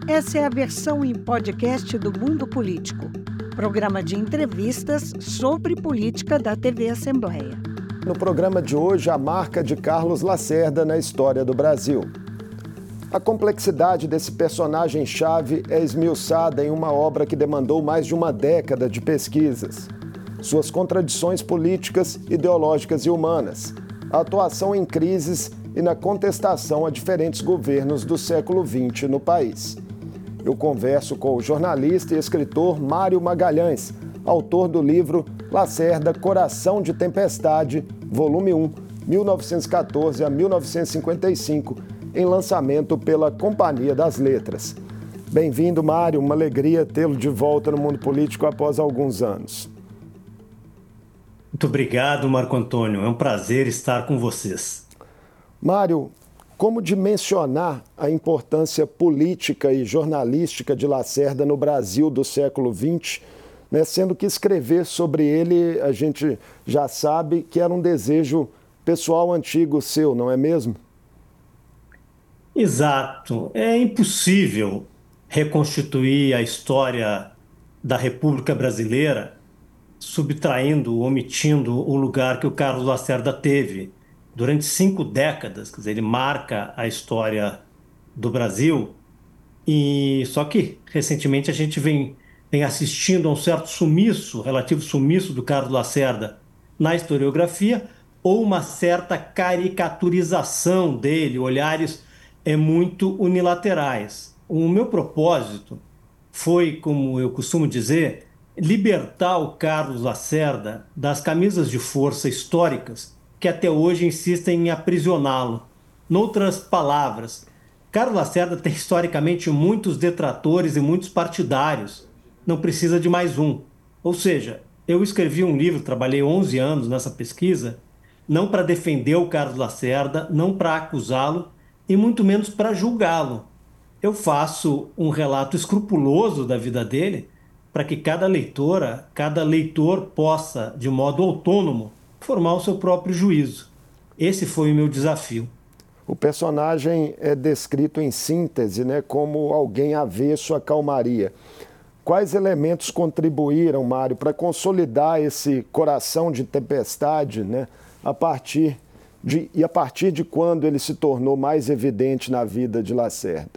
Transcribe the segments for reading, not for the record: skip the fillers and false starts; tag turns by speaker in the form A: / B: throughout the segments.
A: Essa é a versão em podcast do Mundo Político, programa de entrevistas sobre política da TV Assembleia.
B: No programa de hoje, a marca de Carlos Lacerda na história do Brasil. A complexidade desse personagem-chave é esmiuçada em uma obra que demandou mais de uma década de pesquisas. Suas contradições políticas, ideológicas e humanas, a atuação em crises e na contestação a diferentes governos do século XX no país. Eu converso com o jornalista e escritor Mário Magalhães, autor do livro Lacerda, Coração de Tempestade, volume 1, 1914 a 1955, em lançamento pela Companhia das Letras. Bem-vindo, Mário, uma alegria tê-lo de volta no mundo político após alguns anos.
C: Muito obrigado, Marco Antônio. É um prazer estar com vocês.
B: Mário, como dimensionar a importância política e jornalística de Lacerda no Brasil do século XX, né? Sendo que escrever sobre ele, a gente já sabe que era um desejo pessoal antigo seu, não é mesmo?
C: Exato. É impossível reconstituir a história da República Brasileira subtraindo, omitindo o lugar que o Carlos Lacerda teve durante 5 décadas. Quer dizer, ele marca a história do Brasil, e só que recentemente a gente vem assistindo a um certo sumiço, relativo sumiço do Carlos Lacerda na historiografia, ou uma certa caricaturização dele, olhares muito unilaterais. O meu propósito foi, como eu costumo dizer, libertar o Carlos Lacerda das camisas de força históricas que até hoje insistem em aprisioná-lo. Noutras palavras, Carlos Lacerda tem historicamente muitos detratores e muitos partidários. Não precisa de mais um. Ou seja, eu escrevi um livro, trabalhei 11 anos nessa pesquisa, não para defender o Carlos Lacerda, não para acusá-lo e muito menos para julgá-lo. Eu faço um relato escrupuloso da vida dele para que cada leitora, cada leitor possa, de modo autônomo, formar o seu próprio juízo. Esse foi o meu desafio.
B: O personagem é descrito em síntese, né, como alguém avesso à calmaria. Quais elementos contribuíram, Mário, para consolidar esse coração de tempestade, né, a partir de quando ele se tornou mais evidente na vida de Lacerda?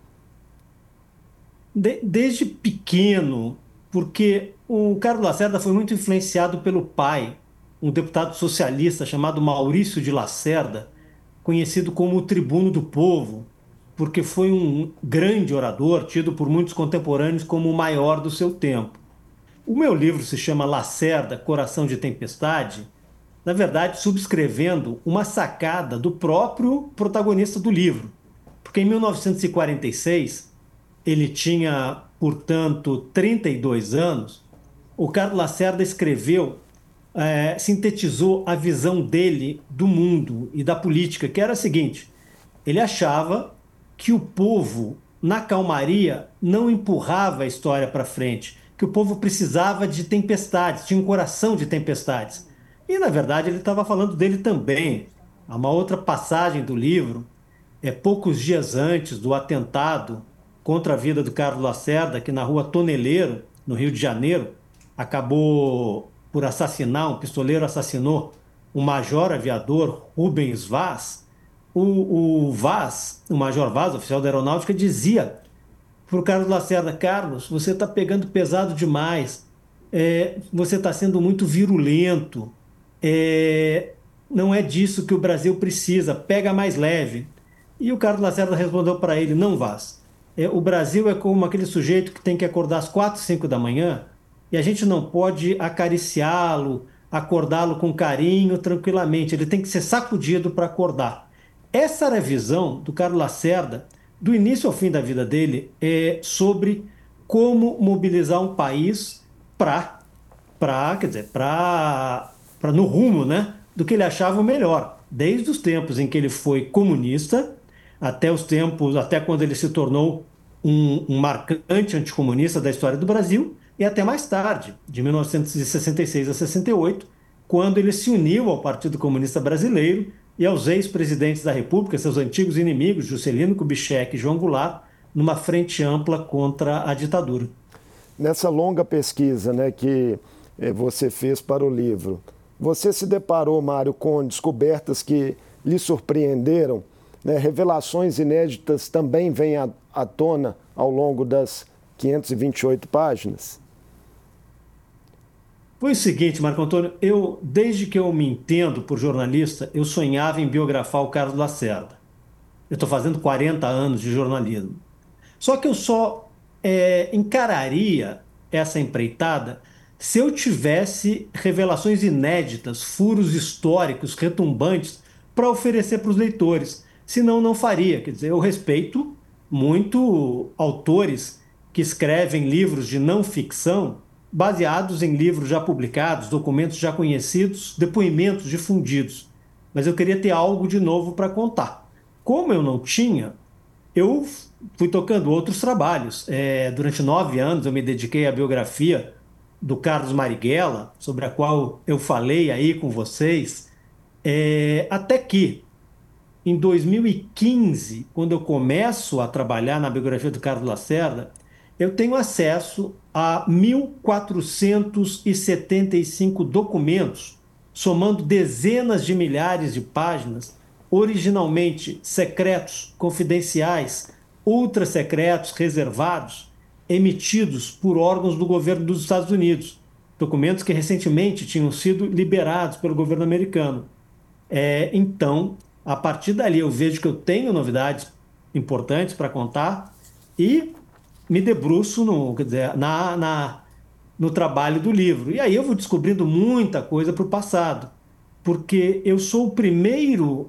C: Desde pequeno, porque o Carlos Lacerda foi muito influenciado pelo pai, um deputado socialista chamado Maurício de Lacerda, conhecido como o Tribuno do Povo, porque foi um grande orador, tido por muitos contemporâneos como o maior do seu tempo. O meu livro se chama Lacerda, Coração de Tempestade, na verdade subscrevendo uma sacada do próprio protagonista do livro, porque em 1946, ele tinha, portanto, 32 anos, o Carlos Lacerda escreveu, sintetizou a visão dele do mundo e da política, que era a seguinte: ele achava que o povo, na calmaria, não empurrava a história para frente, que o povo precisava de tempestades, tinha um coração de tempestades. E, na verdade, ele estava falando dele também. Há uma outra passagem do livro, poucos dias antes do atentado contra a vida do Carlos Lacerda, que na rua Toneleiro, no Rio de Janeiro, acabou por assassinar, um pistoleiro assassinou o major aviador Rubens Vaz. O Vaz, o major Vaz, oficial da aeronáutica, dizia para o Carlos Lacerda: Carlos, você está pegando pesado demais, você está sendo muito virulento, não é disso que o Brasil precisa, pega mais leve. E o Carlos Lacerda respondeu para ele: não, Vaz, o Brasil é como aquele sujeito que tem que acordar às 4, 5 da manhã e a gente não pode acariciá-lo, acordá-lo com carinho, tranquilamente. Ele tem que ser sacudido para acordar. Essa era a visão do Carlos Lacerda, do início ao fim da vida dele, sobre como mobilizar um país no rumo, né, do que ele achava o melhor. Desde os tempos em que ele foi comunista, até quando ele se tornou um marcante anticomunista da história do Brasil, e até mais tarde, de 1966 a 68, quando ele se uniu ao Partido Comunista Brasileiro e aos ex-presidentes da República, seus antigos inimigos, Juscelino Kubitschek e João Goulart, numa frente ampla contra a ditadura.
B: Nessa longa pesquisa, né, que você fez para o livro, você se deparou, Mário, com descobertas que lhe surpreenderam? Né? Revelações inéditas também vêm à tona ao longo das 528 páginas?
C: Foi o seguinte, Marco Antônio, desde que eu me entendo por jornalista, eu sonhava em biografar o Carlos Lacerda. Eu estou fazendo 40 anos de jornalismo. Só que eu só encararia essa empreitada se eu tivesse revelações inéditas, furos históricos, retumbantes, para oferecer para os leitores. Senão, não faria. Quer dizer, eu respeito muito autores que escrevem livros de não ficção baseados em livros já publicados, documentos já conhecidos, depoimentos difundidos. Mas eu queria ter algo de novo para contar. Como eu não tinha, eu fui tocando outros trabalhos. Durante 9 anos eu me dediquei à biografia do Carlos Marighella, sobre a qual eu falei aí com vocês, até que, em 2015, quando eu começo a trabalhar na biografia do Carlos Lacerda, eu tenho acesso a 1.475 documentos, somando dezenas de milhares de páginas, originalmente secretos, confidenciais, ultra secretos, reservados, emitidos por órgãos do governo dos Estados Unidos, documentos que recentemente tinham sido liberados pelo governo americano. Então, a partir dali eu vejo que eu tenho novidades importantes para contar e me debruço quer dizer, no trabalho do livro. E aí eu vou descobrindo muita coisa para o passado, porque eu sou o primeiro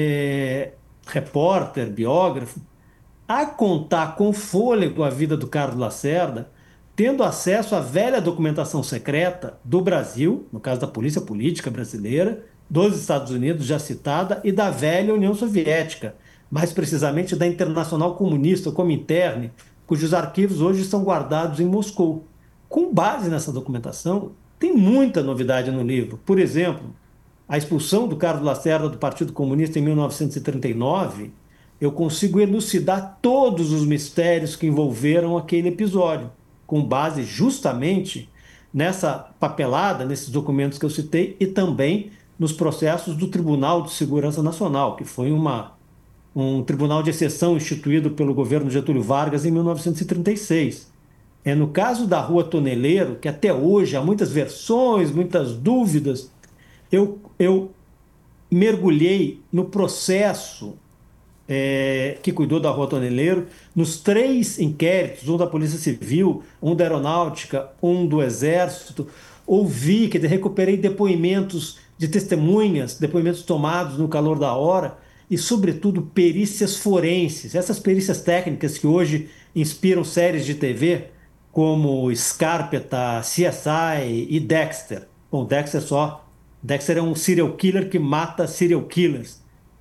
C: repórter, biógrafo, a contar com fôlego a vida do Carlos Lacerda, tendo acesso à velha documentação secreta do Brasil, no caso da Polícia Política Brasileira, dos Estados Unidos, já citada, e da velha União Soviética, mais precisamente da Internacional Comunista, o Comintern, cujos arquivos hoje estão guardados em Moscou. Com base nessa documentação, tem muita novidade no livro. Por exemplo, a expulsão do Carlos Lacerda do Partido Comunista em 1939, eu consigo elucidar todos os mistérios que envolveram aquele episódio, com base justamente nessa papelada, nesses documentos que eu citei, e também nos processos do Tribunal de Segurança Nacional, que foi um tribunal de exceção instituído pelo governo Getúlio Vargas em 1936. No caso da Rua Toneleiro, que até hoje há muitas versões, muitas dúvidas, eu mergulhei no processo que cuidou da Rua Toneleiro, nos 3 inquéritos, um da Polícia Civil, um da Aeronáutica, um do Exército. Ouvi, quer dizer, recuperei depoimentos de testemunhas, depoimentos tomados no calor da hora e, sobretudo, perícias forenses. Essas perícias técnicas que hoje inspiram séries de TV como Scarpeta, CSI e Dexter. Bom, Dexter é um serial killer que mata serial killers.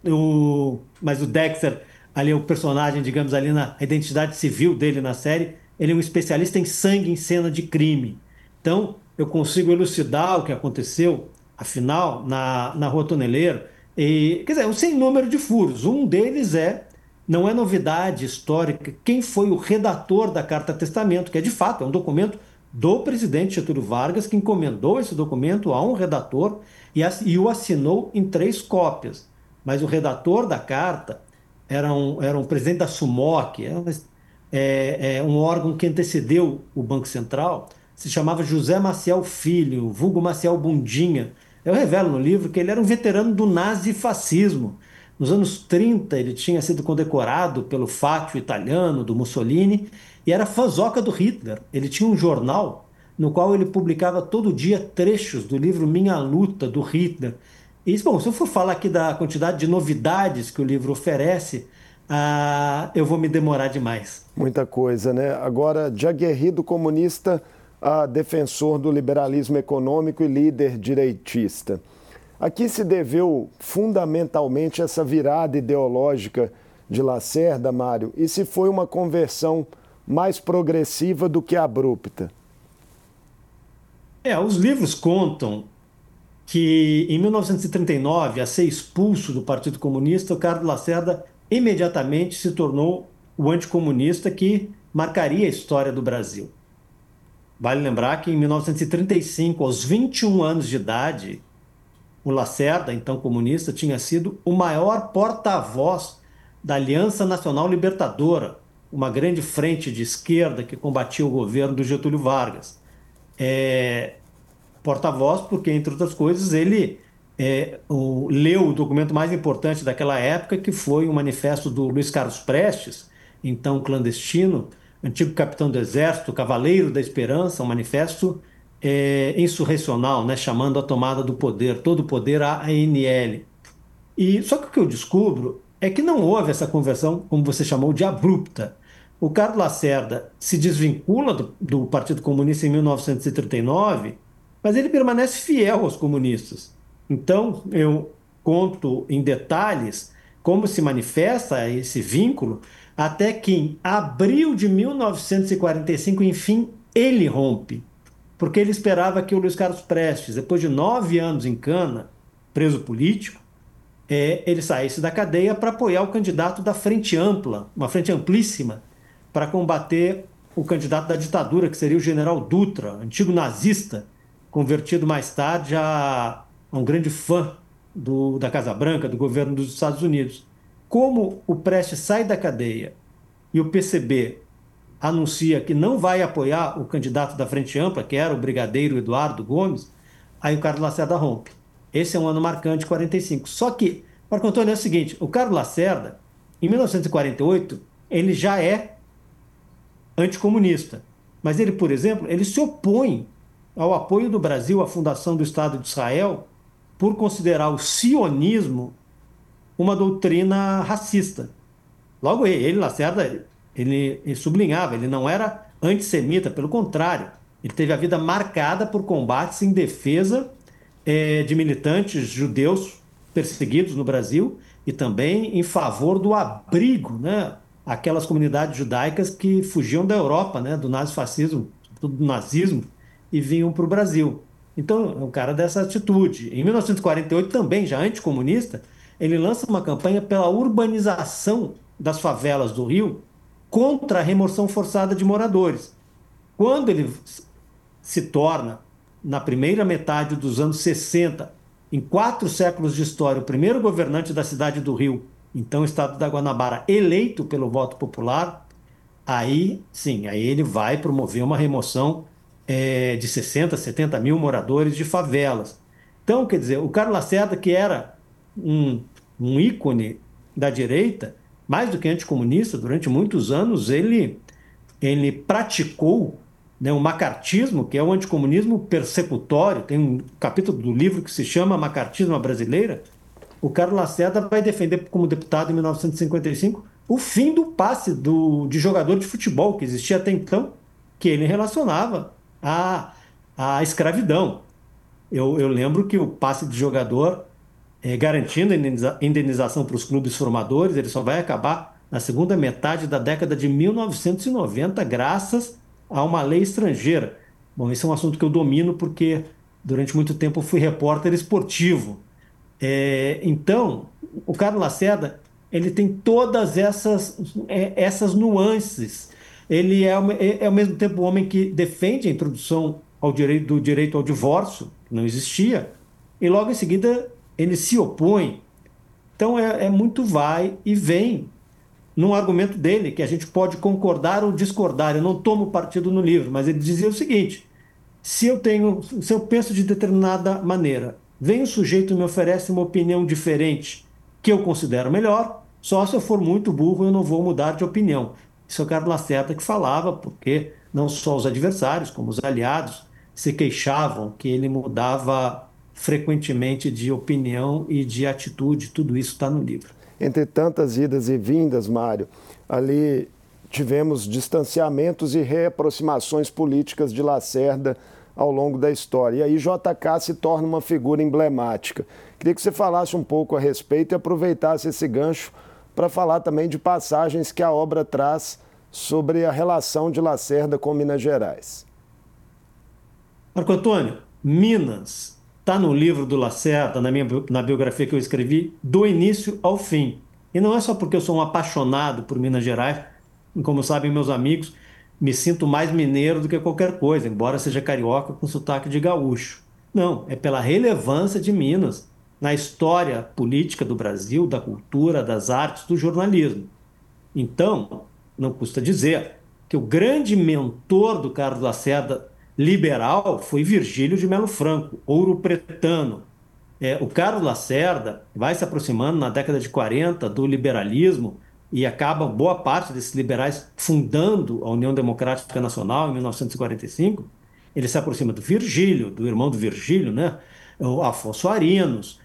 C: Mas o Dexter, ali é o personagem, digamos, ali na identidade civil dele na série, ele é um especialista em sangue em cena de crime. Então, eu consigo elucidar o que aconteceu, afinal, na Rua Toneleiro. Quer dizer, um sem número de furos. Um deles não é novidade histórica, quem foi o redator da Carta Testamento, que de fato é um documento do presidente Getúlio Vargas, que encomendou esse documento a um redator e o assinou em 3 cópias. Mas o redator da carta era um presidente da SUMOC, um órgão que antecedeu o Banco Central, se chamava José Maciel Filho, vulgo Maciel Bundinha. Eu revelo no livro que ele era um veterano do nazifascismo. Nos anos 30, ele tinha sido condecorado pelo Fátio italiano, do Mussolini, e era fãzoca do Hitler. Ele tinha um jornal no qual ele publicava todo dia trechos do livro Minha Luta, do Hitler. E, bom, se eu for falar aqui da quantidade de novidades que o livro oferece, eu vou me demorar demais.
B: Muita coisa, né? Agora, de aguerrido comunista a defensor do liberalismo econômico e líder direitista. A que se deveu fundamentalmente essa virada ideológica de Lacerda, Mário? E se foi uma conversão mais progressiva do que abrupta?
C: Os livros contam que em 1939, a ser expulso do Partido Comunista, o Carlos Lacerda imediatamente se tornou o anticomunista que marcaria a história do Brasil. Vale lembrar que em 1935, aos 21 anos de idade, o Lacerda, então comunista, tinha sido o maior porta-voz da Aliança Nacional Libertadora, uma grande frente de esquerda que combatia o governo do Getúlio Vargas. Porta-voz porque, entre outras coisas, ele leu o documento mais importante daquela época, que foi o manifesto do Luiz Carlos Prestes, então clandestino, antigo capitão do Exército, Cavaleiro da Esperança, um manifesto insurrecional, né, chamando a tomada do poder, todo o poder à ANL. E só que o que eu descubro é que não houve essa conversão, como você chamou, de abrupta. O Carlos Lacerda se desvincula do Partido Comunista em 1939, mas ele permanece fiel aos comunistas. Então, eu conto em detalhes como se manifesta esse vínculo, até que em abril de 1945, enfim, ele rompe, porque ele esperava que o Luiz Carlos Prestes, depois de 9 anos em cana, preso político, ele saísse da cadeia para apoiar o candidato da Frente Ampla, uma frente amplíssima, para combater o candidato da ditadura, que seria o general Dutra, antigo nazista, convertido mais tarde a um grande fã da Casa Branca, do governo dos Estados Unidos. Como o Prestes sai da cadeia e o PCB anuncia que não vai apoiar o candidato da Frente Ampla, que era o brigadeiro Eduardo Gomes, aí o Carlos Lacerda rompe. Esse é um ano marcante, 45. Só que, Marco Antônio, é o seguinte, o Carlos Lacerda, em 1948, ele já é anticomunista. Mas ele, por exemplo, ele se opõe ao apoio do Brasil à fundação do Estado de Israel por considerar o sionismo uma doutrina racista. Logo, ele, Lacerda, ele sublinhava, ele não era antissemita, pelo contrário, ele teve a vida marcada por combates em defesa de militantes judeus perseguidos no Brasil e também em favor do abrigo, né? Aquelas comunidades judaicas que fugiam da Europa, né? Do nazifascismo, do nazismo, e vinham para o Brasil. Então, é um cara dessa atitude. Em 1948, também, já anticomunista, ele lança uma campanha pela urbanização das favelas do Rio contra a remoção forçada de moradores. Quando ele se torna, na primeira metade dos anos 60, em 4 séculos de história, o primeiro governante da cidade do Rio, então estado da Guanabara, eleito pelo voto popular, aí sim, aí ele vai promover uma remoção de 60, 70 mil moradores de favelas. Então, quer dizer, o Carlos Lacerda, que era um ícone da direita, mais do que anticomunista, durante muitos anos, ele praticou, né, o macartismo, que é o anticomunismo persecutório. Tem um capítulo do livro que se chama Macartismo à Brasileira. O Carlos Lacerda vai defender, como deputado em 1955, o fim do passe de jogador de futebol, que existia até então, que ele relacionava à escravidão. Eu lembro que o passe de jogador, garantindo indenização para os clubes formadores, ele só vai acabar na segunda metade da década de 1990, graças a uma lei estrangeira. Bom, esse é um assunto que eu domino porque durante muito tempo eu fui repórter esportivo. Então, o Carlos Lacerda, ele tem todas essas nuances. Ele é ao mesmo tempo um homem que defende a introdução do direito ao divórcio, que não existia, e logo em seguida ele se opõe. Então muito vai e vem num argumento dele, que a gente pode concordar ou discordar. Eu não tomo partido no livro, mas ele dizia o seguinte: se eu penso de determinada maneira, vem um sujeito e me oferece uma opinião diferente que eu considero melhor, só se eu for muito burro eu não vou mudar de opinião. Isso é o Carlos Lacerda que falava, porque não só os adversários, como os aliados, se queixavam que ele mudava frequentemente de opinião e de atitude. Tudo isso está no livro.
B: Entre tantas idas e vindas, Mário, ali tivemos distanciamentos e reaproximações políticas de Lacerda ao longo da história. E aí JK se torna uma figura emblemática. Queria que você falasse um pouco a respeito e aproveitasse esse gancho para falar também de passagens que a obra traz sobre a relação de Lacerda com Minas Gerais.
C: Marco Antônio, Minas está no livro do Lacerda, na biografia que eu escrevi, do início ao fim. E não é só porque eu sou um apaixonado por Minas Gerais, como sabem meus amigos, me sinto mais mineiro do que qualquer coisa, embora seja carioca com sotaque de gaúcho. Não, é pela relevância de Minas na história política do Brasil, da cultura, das artes, do jornalismo. Então, não custa dizer que o grande mentor do Carlos Lacerda liberal foi Virgílio de Melo Franco, ouro-pretano. O Carlos Lacerda vai se aproximando na década de 40 do liberalismo e acaba boa parte desses liberais fundando a União Democrática Nacional em 1945. Ele se aproxima do Virgílio, do irmão do Virgílio, né? O Afonso Arinos,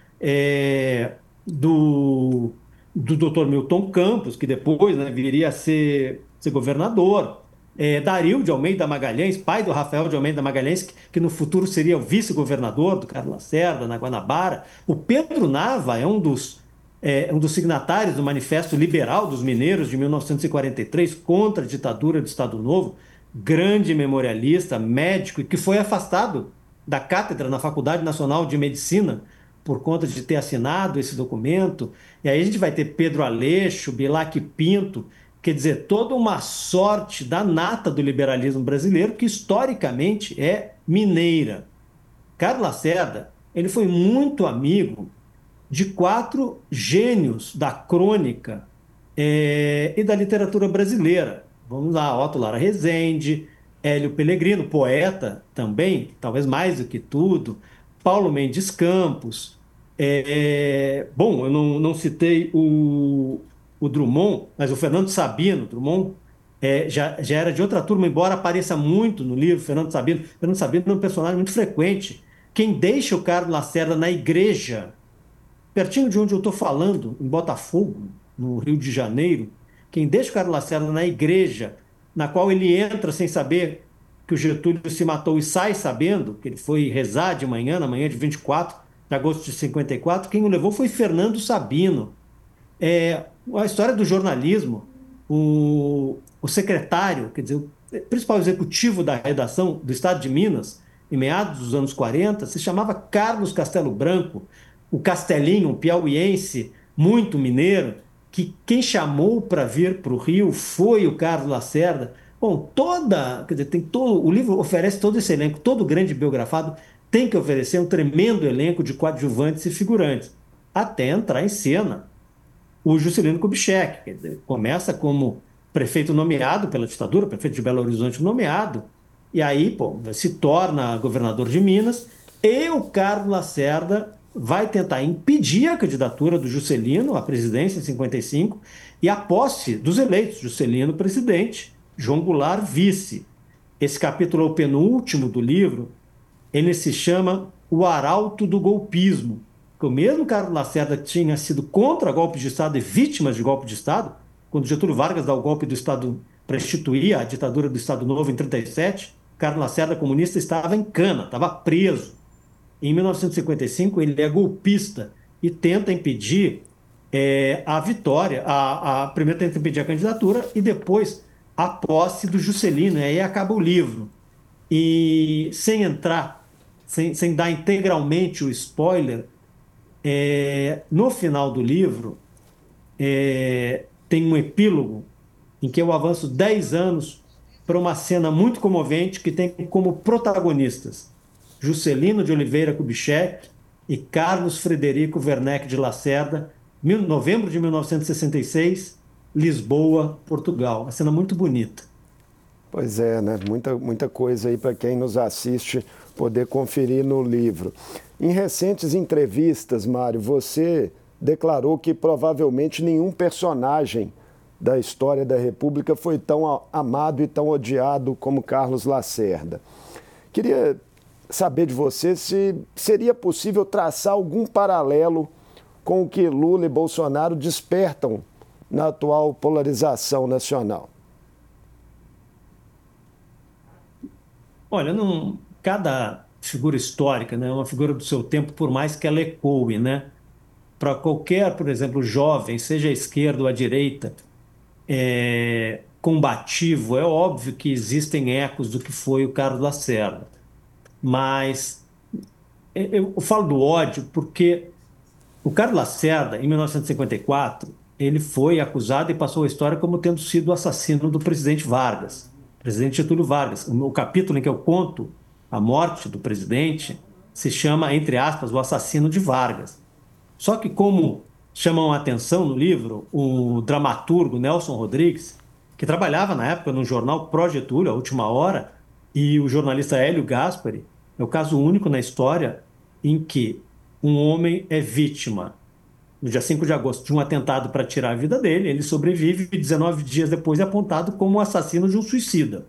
C: do, do Dr. Milton Campos, que depois, né, viria a ser governador. Dario de Almeida Magalhães, pai do Rafael de Almeida Magalhães, que no futuro seria o vice-governador do Carlos Lacerda, na Guanabara. O Pedro Nava é um dos signatários do Manifesto Liberal dos Mineiros de 1943 contra a ditadura do Estado Novo, grande memorialista, médico, e que foi afastado da cátedra na Faculdade Nacional de Medicina por conta de ter assinado esse documento. E aí a gente vai ter Pedro Aleixo, Bilac Pinto, quer dizer, toda uma sorte da nata do liberalismo brasileiro, que historicamente é mineira. Carlos Lacerda, ele foi muito amigo de quatro gênios da crônica e da literatura brasileira. Vamos lá, Otto Lara Rezende, Hélio Pellegrino, poeta também, talvez mais do que tudo, Paulo Mendes Campos. Bom, eu não citei o Drummond, mas o Fernando Sabino. Drummond já era de outra turma, embora apareça muito no livro, Fernando Sabino. Fernando Sabino é um personagem muito frequente. Quem deixa o Carlos Lacerda na igreja, pertinho de onde eu estou falando, em Botafogo, no Rio de Janeiro, quem deixa o Carlos Lacerda na igreja, na qual ele entra sem saber que o Getúlio se matou e sai sabendo que ele foi rezar de manhã, na manhã de 24 de agosto de 54, quem o levou foi Fernando Sabino. A história do jornalismo, o secretário, quer dizer, o principal executivo da redação do Estado de Minas, em meados dos anos 40, se chamava Carlos Castelo Branco, o Castelinho, um piauiense muito mineiro, que quem chamou para vir para o Rio foi o Carlos Lacerda. Bom, quer dizer, o livro oferece todo esse elenco, todo grande biografado tem que oferecer um tremendo elenco de coadjuvantes e figurantes, até entrar em cena o Juscelino Kubitschek. Quer dizer, começa como prefeito nomeado pela ditadura, prefeito de Belo Horizonte nomeado, e aí se torna governador de Minas, e o Carlos Lacerda vai tentar impedir a candidatura do Juscelino à presidência em 55 e a posse dos eleitos, Juscelino presidente, João Goulart vice. Esse capítulo é o penúltimo do livro, ele se chama O Arauto do Golpismo, que o mesmo Carlos Lacerda tinha sido contra golpes de Estado e vítimas de golpe de Estado, quando Getúlio Vargas dá o golpe do Estado para instituir a ditadura do Estado Novo em 37, Carlos Lacerda, comunista, estava em cana, estava preso. Em 1955, ele é golpista e tenta impedir a vitória, primeiro tenta impedir a candidatura e depois a posse do Juscelino. E aí acaba o livro. E sem entrar, sem dar integralmente o spoiler, no final do livro tem um epílogo em que eu avanço 10 anos para uma cena muito comovente que tem como protagonistas Juscelino de Oliveira Kubitschek e Carlos Frederico Werneck de Lacerda, novembro de 1966, Lisboa, Portugal. Uma cena muito bonita.
B: Pois é, né? Muita coisa aí para quem nos assiste poder conferir no livro. Em recentes entrevistas, Mário, você declarou que provavelmente nenhum personagem da história da República foi tão amado e tão odiado como Carlos Lacerda. Queria saber de você se seria possível traçar algum paralelo com o que Lula e Bolsonaro despertam na atual polarização nacional.
C: Olha, cada figura histórica, né, é uma figura do seu tempo, por mais que ela ecoe, né? Para qualquer, por exemplo, jovem, seja à esquerda ou à direita, combativo, é óbvio que existem ecos do que foi o Carlos Lacerda. Mas eu falo do ódio porque o Carlos Lacerda, em 1954, ele foi acusado e passou a história como tendo sido o assassino do presidente Vargas, presidente Getúlio Vargas. O capítulo em que eu conto a morte do presidente se chama, entre aspas, o assassino de Vargas. Só que, como chamam a atenção no livro, o dramaturgo Nelson Rodrigues, que trabalhava na época no jornal Pró-Getúlio, A Última Hora, e o jornalista Hélio Gaspari, é o caso único na história em que um homem é vítima, no dia 5 de agosto, de um atentado para tirar a vida dele, ele sobrevive e 19 dias depois é apontado como o assassino de um suicida.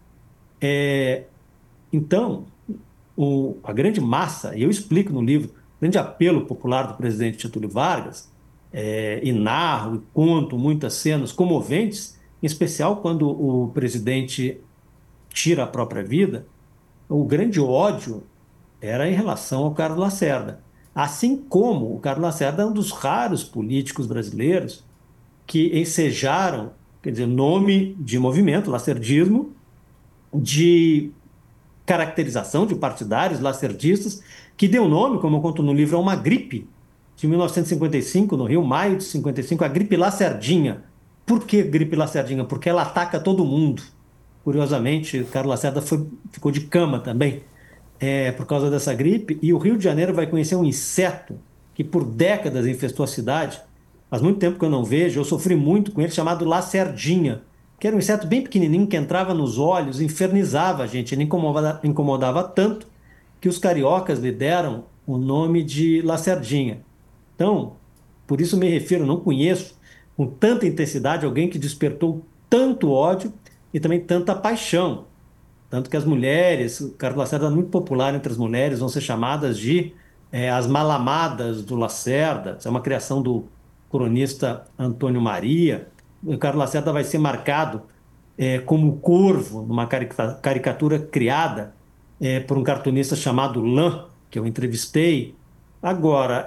C: Então, a grande massa, e eu explico no livro, o grande apelo popular do presidente Getúlio Vargas, e narro e conto muitas cenas comoventes, em especial quando o presidente tira a própria vida, o grande ódio era em relação ao Carlos Lacerda. Assim como o Carlos Lacerda é um dos raros políticos brasileiros que ensejaram, quer dizer, nome de movimento, lacerdismo, de caracterização de partidários lacerdistas, que deu nome, como eu conto no livro, a uma gripe de 1955, no Rio, maio de 55, a gripe Lacerdinha. Por que gripe Lacerdinha? Porque ela ataca todo mundo. Curiosamente, Carlos Lacerda ficou de cama também, por causa dessa gripe, e o Rio de Janeiro vai conhecer um inseto que por décadas infestou a cidade. Faz muito tempo que eu não vejo, eu sofri muito com ele, chamado lacerdinha, que era um inseto bem pequenininho que entrava nos olhos, infernizava a gente, ele incomodava tanto que os cariocas lhe deram o nome de lacerdinha. Então, por isso me refiro, não conheço com tanta intensidade alguém que despertou tanto ódio e também tanta paixão. Tanto que as mulheres, o Carlos Lacerda é muito popular entre as mulheres, vão ser chamadas de as malamadas do Lacerda. Isso é uma criação do cronista Antônio Maria. O Carlos Lacerda vai ser marcado como corvo, numa caricatura criada por um cartunista chamado Lan, que eu entrevistei. Agora,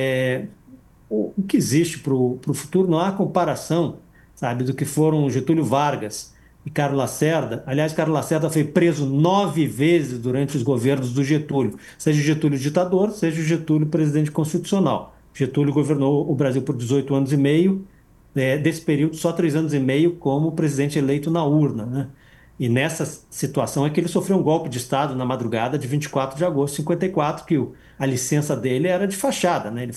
C: o que existe para o futuro não há comparação, sabe, do que foram Getúlio Vargas e Carlos Lacerda. Aliás, Carlos Lacerda foi preso 9 vezes durante os governos do Getúlio, seja o Getúlio ditador, seja o Getúlio presidente constitucional. Getúlio governou o Brasil por 18 anos e meio, desse período só 3 anos e meio como presidente eleito na urna, né? E nessa situação é que ele sofreu um golpe de Estado na madrugada de 24 de agosto de 54, que a licença dele era de fachada, né?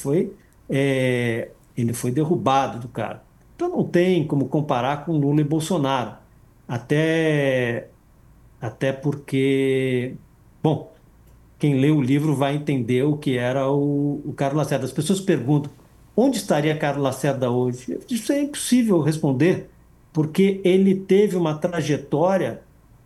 C: Ele foi derrubado do cargo. Então não tem como comparar com Lula e Bolsonaro. Até, até porque, bom, quem lê o livro vai entender o que era o Carlos Lacerda. As pessoas perguntam, onde estaria Carlos Lacerda hoje? Isso é impossível responder, porque ele teve uma trajetória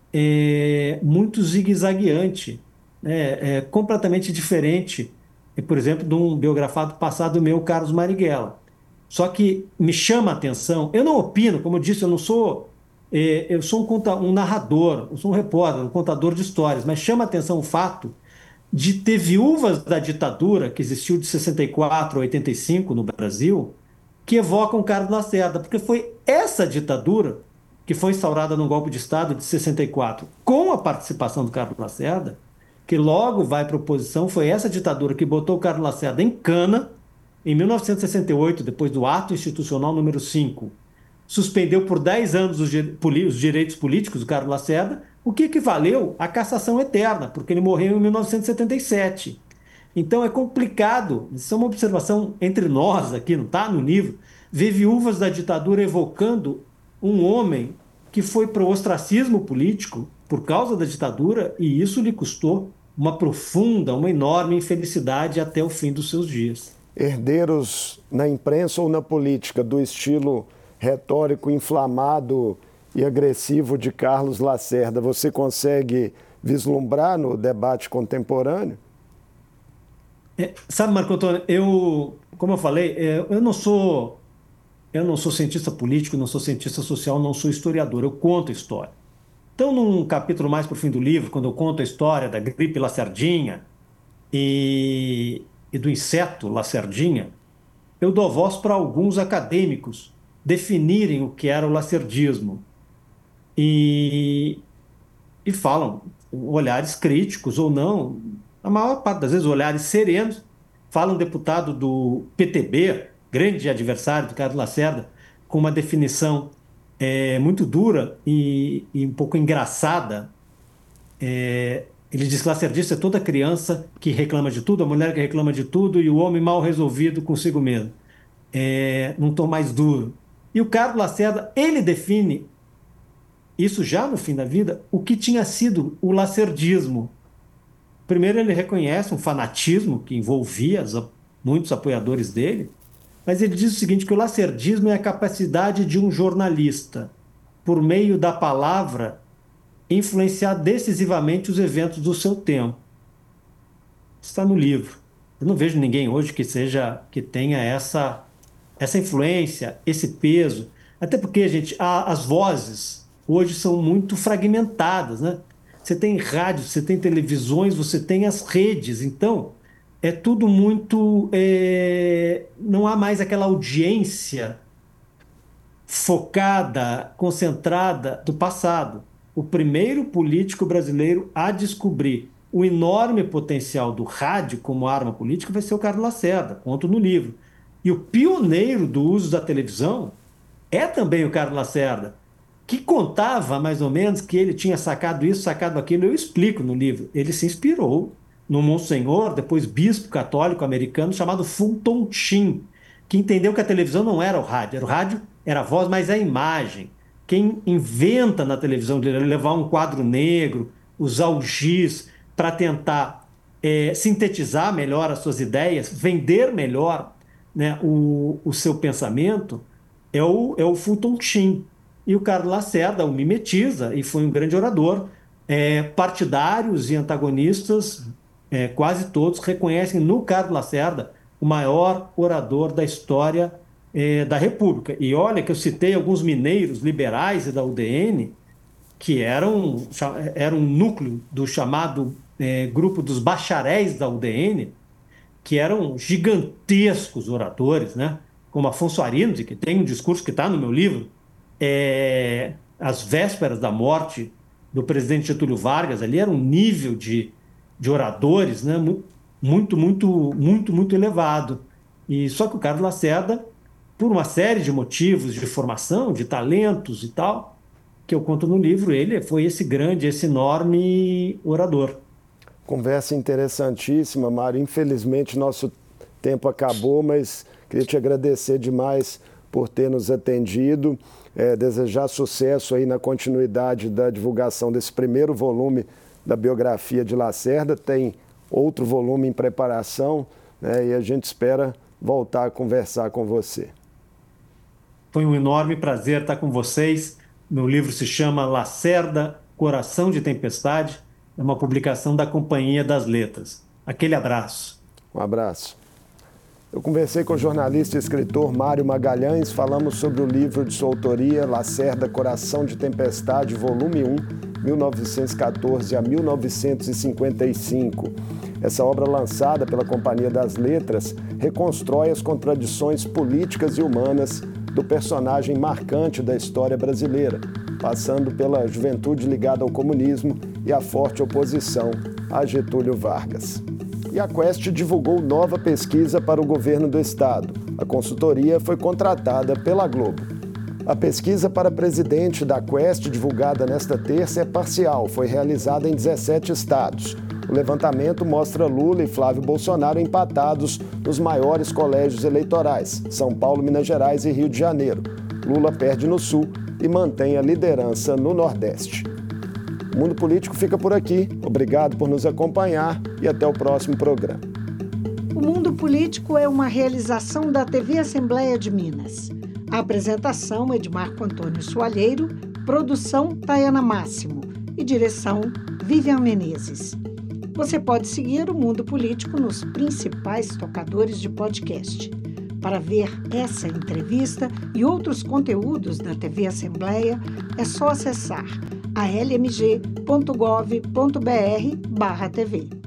C: muito zigue-zagueante, né, completamente diferente, por exemplo, de um biografado passado meu, Carlos Marighella. Só que me chama a atenção, eu não opino, como eu disse, eu não sou, eu sou um narrador, eu sou um repórter, um contador de histórias, mas chama a atenção o fato de ter viúvas da ditadura, que existiu de 64 a 85 no Brasil, que evocam Carlos Lacerda, porque foi essa ditadura que foi instaurada no golpe de Estado de 64, com a participação do Carlos Lacerda, que logo vai para a oposição, foi essa ditadura que botou o Carlos Lacerda em cana, em 1968, depois do ato institucional número 5, suspendeu por 10 anos os direitos políticos do Carlos Lacerda, o que equivaleu à cassação eterna, porque ele morreu em 1977. Então é complicado, isso é uma observação entre nós aqui, não está no livro, ver viúvas da ditadura evocando um homem que foi para o ostracismo político por causa da ditadura e isso lhe custou uma profunda, uma enorme infelicidade até o fim dos seus dias.
B: Herdeiros na imprensa ou na política do estilo retórico inflamado e agressivo de Carlos Lacerda, você consegue vislumbrar no debate contemporâneo?
C: Sabe, Marco Antônio, como eu falei, eu não sou cientista político, não sou cientista social, não sou historiador, eu conto história. Então, num capítulo mais para o fim do livro, quando eu conto a história da gripe lacerdinha e do inseto lacerdinha, eu dou voz para alguns acadêmicos definirem o que era o lacerdismo e falam olhares críticos ou não, a maior parte das vezes olhares serenos. Fala um deputado do PTB, grande adversário do Carlos Lacerda, com uma definição muito dura e um pouco engraçada. Ele diz que lacerdista é toda criança que reclama de tudo, a mulher que reclama de tudo e o homem mal resolvido consigo mesmo. Num tom mais duro. E o Carlos Lacerda, ele define, isso já no fim da vida, o que tinha sido o lacerdismo. Primeiro, ele reconhece um fanatismo que envolvia muitos apoiadores dele, mas ele diz o seguinte, que o lacerdismo é a capacidade de um jornalista, por meio da palavra, influenciar decisivamente os eventos do seu tempo. Está no livro. Eu não vejo ninguém hoje que tenha essa influência, esse peso. Até porque, gente, as vozes hoje são muito fragmentadas, né? Você tem rádio, você tem televisões, você tem as redes. Então, é tudo muito... não há mais aquela audiência focada, concentrada do passado. O primeiro político brasileiro a descobrir o enorme potencial do rádio como arma política vai ser o Carlos Lacerda, conto no livro. E o pioneiro do uso da televisão é também o Carlos Lacerda, que contava mais ou menos que ele tinha sacado isso, sacado aquilo. Eu explico no livro. Ele se inspirou no monsenhor, depois bispo católico americano, chamado Fulton Sheen, que entendeu que a televisão não era o rádio era a voz, mas a imagem. Quem inventa na televisão, levar um quadro negro, usar o giz para tentar sintetizar melhor as suas ideias, vender melhor, né, o seu pensamento, é o Fulton Sheen. E o Carlos Lacerda o mimetiza e foi um grande orador. Partidários e antagonistas, quase todos, reconhecem no Carlos Lacerda o maior orador da história da República. E olha que eu citei alguns mineiros liberais e da UDN, que eram um núcleo do chamado grupo dos bacharéis da UDN, que eram gigantescos oradores, né? Como Afonso Arinos, que tem um discurso que está no meu livro, às vésperas da morte do presidente Getúlio Vargas, ali era um nível de oradores, né? muito elevado. E só que o Carlos Lacerda, por uma série de motivos de formação, de talentos e tal, que eu conto no livro, ele foi esse enorme orador.
B: Conversa interessantíssima, Mário. Infelizmente, nosso tempo acabou, mas queria te agradecer demais por ter nos atendido, desejar sucesso aí na continuidade da divulgação desse primeiro volume da biografia de Lacerda. Tem outro volume em preparação, né, e a gente espera voltar a conversar com você.
C: Foi um enorme prazer estar com vocês. Meu livro se chama Lacerda, Coração de Tempestade. É uma publicação da Companhia das Letras. Aquele abraço.
B: Um abraço. Eu conversei com o jornalista e escritor Mário Magalhães, falamos sobre o livro de sua autoria, Lacerda, Coração de Tempestade, volume 1, 1914 a 1955. Essa obra, lançada pela Companhia das Letras, reconstrói as contradições políticas e humanas do personagem marcante da história brasileira, passando pela juventude ligada ao comunismo e a forte oposição a Getúlio Vargas. E a Quest divulgou nova pesquisa para o governo do estado. A consultoria foi contratada pela Globo. A pesquisa para presidente da Quest, divulgada nesta terça, é parcial. Foi realizada em 17 estados. O levantamento mostra Lula e Flávio Bolsonaro empatados nos maiores colégios eleitorais, São Paulo, Minas Gerais e Rio de Janeiro. Lula perde no Sul e mantém a liderança no Nordeste. O Mundo Político fica por aqui. Obrigado por nos acompanhar e até o próximo programa.
A: O Mundo Político é uma realização da TV Assembleia de Minas. A apresentação é de Marco Antônio Soalheiro, produção Tayana Máximo e direção Vivian Menezes. Você pode seguir o Mundo Político nos principais tocadores de podcast. Para ver essa entrevista e outros conteúdos da TV Assembleia, é só acessar almg.gov.br/tv.